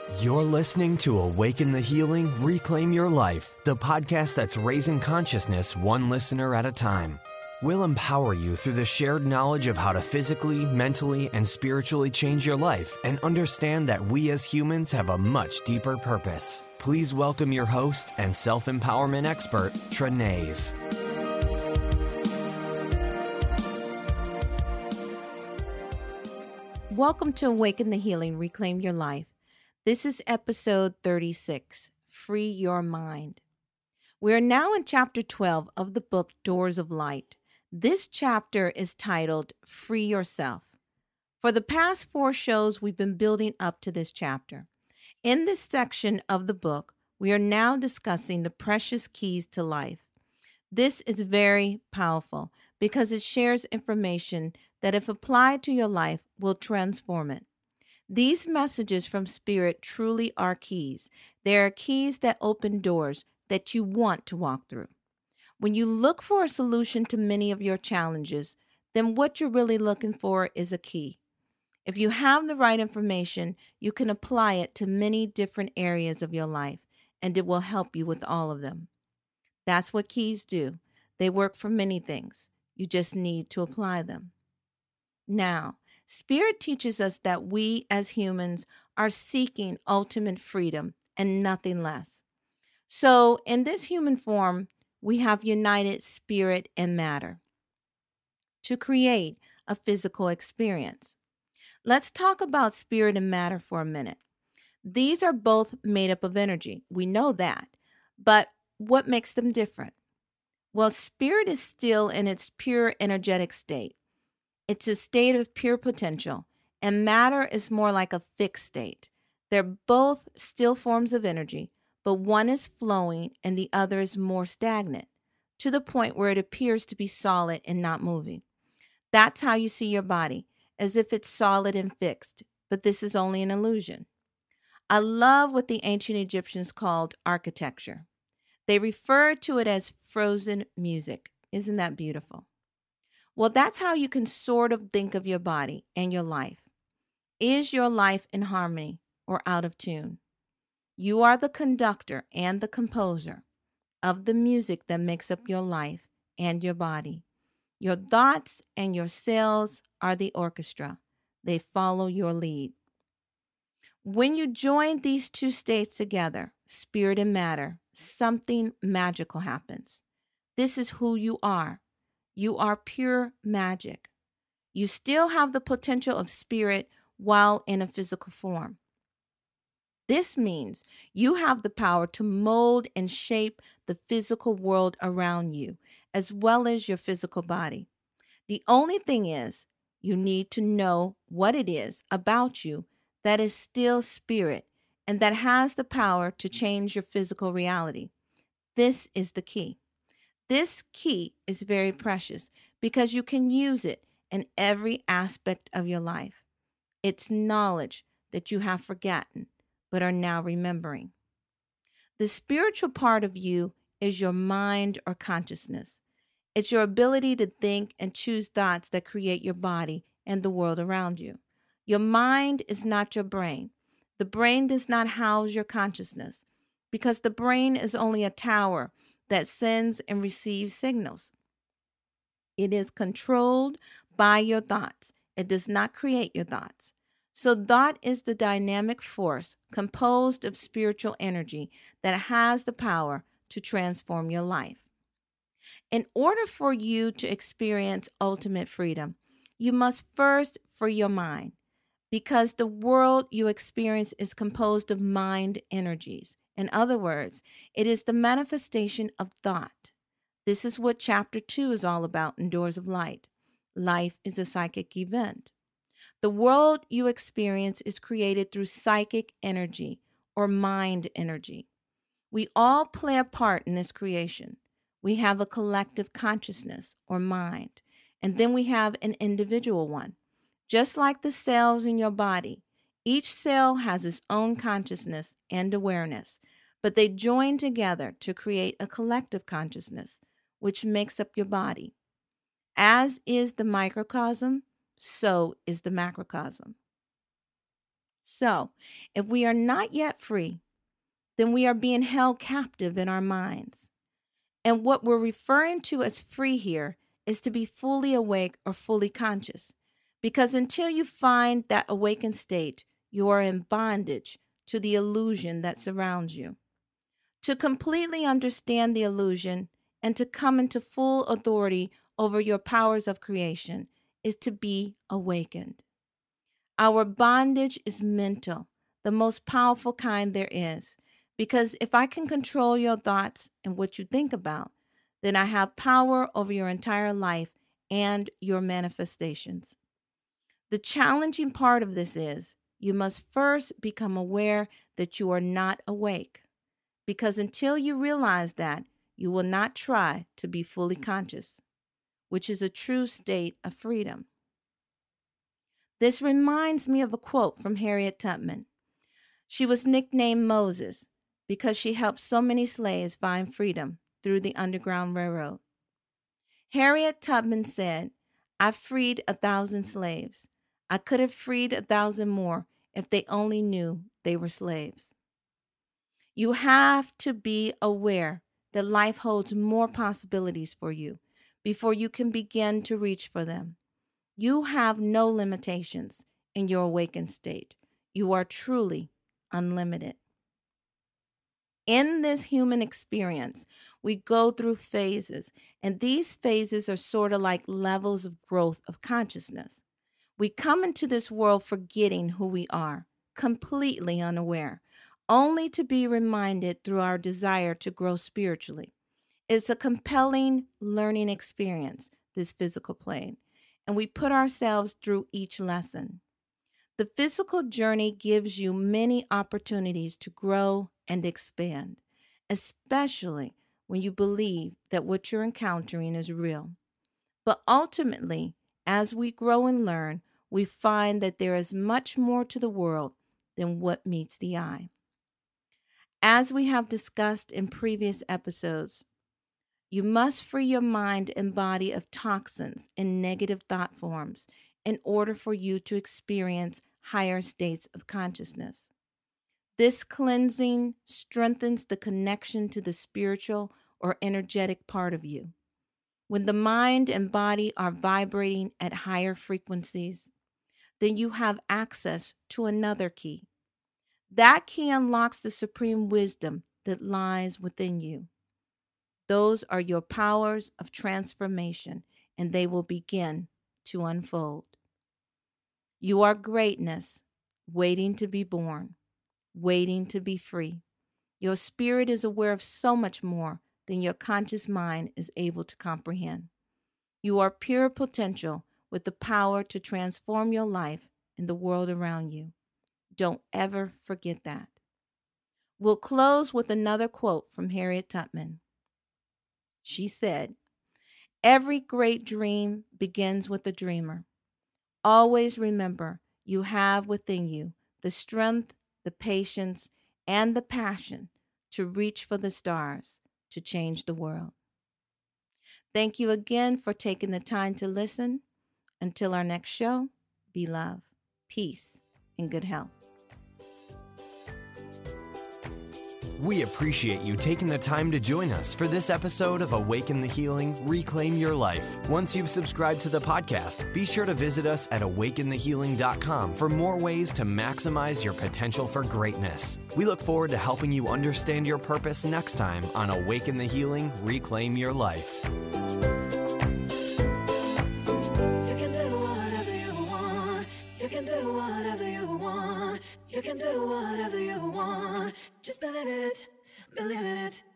You're listening to Awaken the Healing, Reclaim Your Life, the podcast that's raising consciousness one listener at a time. We'll empower you through the shared knowledge of how to physically, mentally, and spiritually change your life and understand that we as humans have a much deeper purpose. Please welcome your host and self-empowerment expert, Trenaise. Welcome to Awaken the Healing, Reclaim Your Life. This is episode 36, Free Your Mind. We are now in chapter 12 of the book Doors of Light. This chapter is titled Free Yourself. For the past 4 shows, we've been building up to this chapter. In this section of the book, we are now discussing the precious keys to life. This is very powerful because it shares information that, if applied to your life, will transform it. These messages from Spirit truly are keys. They are keys that open doors that you want to walk through. When you look for a solution to many of your challenges, then what you're really looking for is a key. If you have the right information, you can apply it to many different areas of your life, and it will help you with all of them. That's what keys do. They work for many things. You just need to apply them. Now, Spirit teaches us that we as humans are seeking ultimate freedom and nothing less. So, in this human form, we have united spirit and matter to create a physical experience. Let's talk about spirit and matter for a minute. These are both made up of energy. We know that. But what makes them different? Well, spirit is still in its pure energetic state. It's a state of pure potential, and matter is more like a fixed state. They're both still forms of energy, but one is flowing and the other is more stagnant, to the point where it appears to be solid and not moving. That's how you see your body, as if it's solid and fixed, but this is only an illusion. I love what the ancient Egyptians called architecture. They referred to it as frozen music. Isn't that beautiful? Well, that's how you can sort of think of your body and your life. Is your life in harmony or out of tune? You are the conductor and the composer of the music that makes up your life and your body. Your thoughts and your cells are the orchestra. They follow your lead. When you join these two states together, spirit and matter, something magical happens. This is who you are. You are pure magic. You still have the potential of spirit while in a physical form. This means you have the power to mold and shape the physical world around you, as well as your physical body. The only thing is, you need to know what it is about you that is still spirit and that has the power to change your physical reality. This is the key. This key is very precious because you can use it in every aspect of your life. It's knowledge that you have forgotten but are now remembering. The spiritual part of you is your mind or consciousness. It's your ability to think and choose thoughts that create your body and the world around you. Your mind is not your brain. The brain does not house your consciousness because the brain is only a tower that sends and receives signals. It is controlled by your thoughts. It does not create your thoughts. So thought is the dynamic force composed of spiritual energy that has the power to transform your life. In order for you to experience ultimate freedom, you must first free your mind, because the world you experience is composed of mind energies. In other words, it is the manifestation of thought. This is what chapter 2 is all about in Doors of Light. Life is a psychic event. The world you experience is created through psychic energy or mind energy. We all play a part in this creation. We have a collective consciousness or mind, and then we have an individual one. Just like the cells in your body, each cell has its own consciousness and awareness, but they join together to create a collective consciousness, which makes up your body. As is the microcosm, so is the macrocosm. So, if we are not yet free, then we are being held captive in our minds. And what we're referring to as free here is to be fully awake or fully conscious. Because until you find that awakened state, you are in bondage to the illusion that surrounds you. To completely understand the illusion and to come into full authority over your powers of creation is to be awakened. Our bondage is mental, the most powerful kind there is, because if I can control your thoughts and what you think about, then I have power over your entire life and your manifestations. The challenging part of this is you must first become aware that you are not awake, because until you realize that, you will not try to be fully conscious, which is a true state of freedom. This reminds me of a quote from Harriet Tubman. She was nicknamed Moses because she helped so many slaves find freedom through the Underground Railroad. Harriet Tubman said, "I freed 1,000 slaves. I could have freed 1,000 more if they only knew they were slaves." You have to be aware that life holds more possibilities for you before you can begin to reach for them. You have no limitations in your awakened state. You are truly unlimited. In this human experience, we go through phases, and these phases are sort of like levels of growth of consciousness. We come into this world forgetting who we are, completely unaware, only to be reminded through our desire to grow spiritually. It's a compelling learning experience, this physical plane, and we put ourselves through each lesson. The physical journey gives you many opportunities to grow and expand, especially when you believe that what you're encountering is real. But ultimately, as we grow and learn, we find that there is much more to the world than what meets the eye. As we have discussed in previous episodes, you must free your mind and body of toxins and negative thought forms in order for you to experience higher states of consciousness. This cleansing strengthens the connection to the spiritual or energetic part of you. When the mind and body are vibrating at higher frequencies, then you have access to another key. That key unlocks the supreme wisdom that lies within you. Those are your powers of transformation, and they will begin to unfold. You are greatness, waiting to be born, waiting to be free. Your spirit is aware of so much more than your conscious mind is able to comprehend. You are pure potential with the power to transform your life and the world around you. Don't ever forget that. We'll close with another quote from Harriet Tubman. She said, "Every great dream begins with a dreamer. Always remember you have within you the strength, the patience, and the passion to reach for the stars to change the world." Thank you again for taking the time to listen. Until our next show, be love, peace, and good health. We appreciate you taking the time to join us for this episode of Awaken the Healing, Reclaim Your Life. Once you've subscribed to the podcast, be sure to visit us at awakenthehealing.com for more ways to maximize your potential for greatness. We look forward to helping you understand your purpose next time on Awaken the Healing, Reclaim Your Life. You can do whatever you want. You can do whatever you want. You can do whatever you want. Just believe in it, believe in it.